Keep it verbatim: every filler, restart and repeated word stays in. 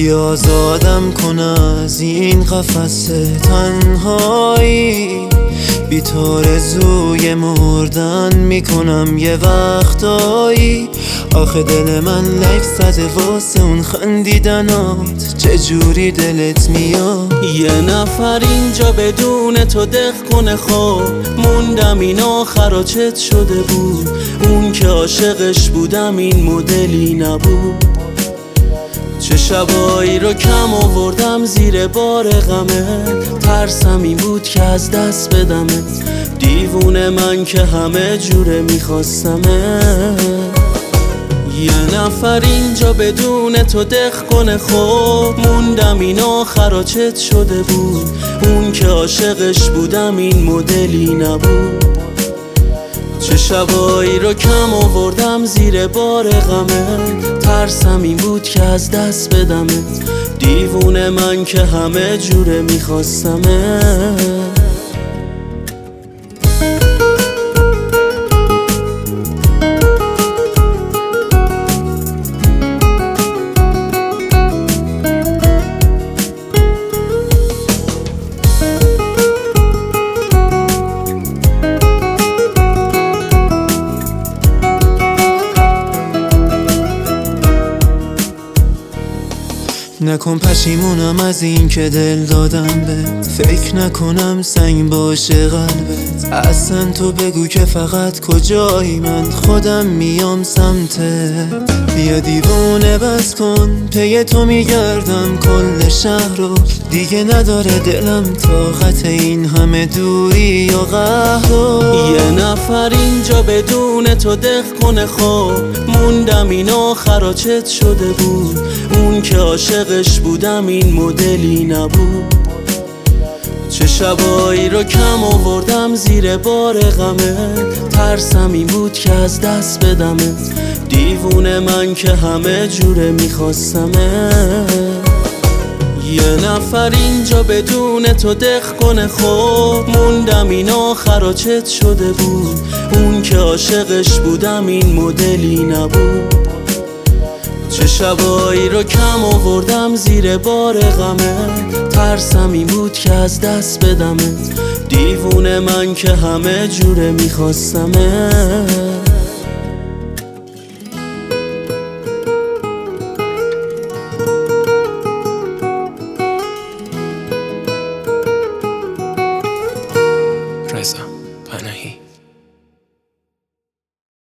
بیا آزادم کن از این قفس تنهایی، بی تو رزوی مردن میکنم یه وقتایی. آخه دل من لک زده واسه اون خندیدنات، چجوری دلت میاد؟ یه نفر اینجا بدون تو دق کنه خواب، موندم این آخرا چت شده بود. اون که عاشقش بودم این مدلی نبود. چه شبایی رو کم آوردم زیر بار غمت، ترسم این بود که از دست بدمت. دیوونه من که همه جوره میخواستمت. یه نفر اینجا بدون تو دق کنه خوب، موندم این آخرا چت شده بود. اون که عاشقش بودم این مدلی نبود. چه شبایی رو کم آوردم زیر بار غمت، ترسم این بود که از دست بدمت. دیوونه من که همه جوره میخواستمت. نکن پشیمونم از این که دل دادم بهت، فکر نکنم سنگ باشه قلبت. اصلا تو بگو که فقط کجایی، من خودم میام سمتت. بیا دیوونه بس کن، پی تو میگردم کل شهر رو. دیگه نداره دلم طاقت این همه دوری یا قهر رو. یه نفر اینجا بدون تو دق کنه خواب، موندم این آخرا چت شده بود. اون که عاشقش بودم این مدلی نبود. چه شبایی رو کم آوردم زیر بار غمت، ترسم این بود که از دست بدمت. دیوونه من که همه جوره میخواستمت. یه نفر اینجا بدون تو دق کنه خوب، موندم این آخرا چت شده بود. اون که عاشقش بودم این مدلی نبود. چه شبایی رو کم آوردم زیر بار غمت، ترسم این بود که از دست بدمت. دیوونه من که همه جوره میخواستمت. رضا پناهی.